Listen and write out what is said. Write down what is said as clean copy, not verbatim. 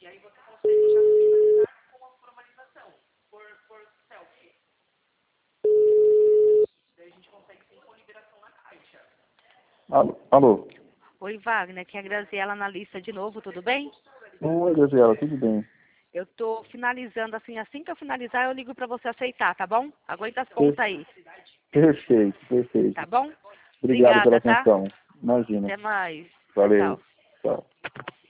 Alô? Oi, Wagner, aqui é a Graziela na lista de novo, tudo bem? Oi, Graziela, tudo bem? Eu tô finalizando, assim que eu finalizar, eu ligo para você aceitar, tá bom? Aguenta as pontas aí, Perfeito, perfeito. tá bom? Obrigado pela Obrigada, tá? atenção. Imagina. Até mais. Tchau, Valeu. tchau. Tchau.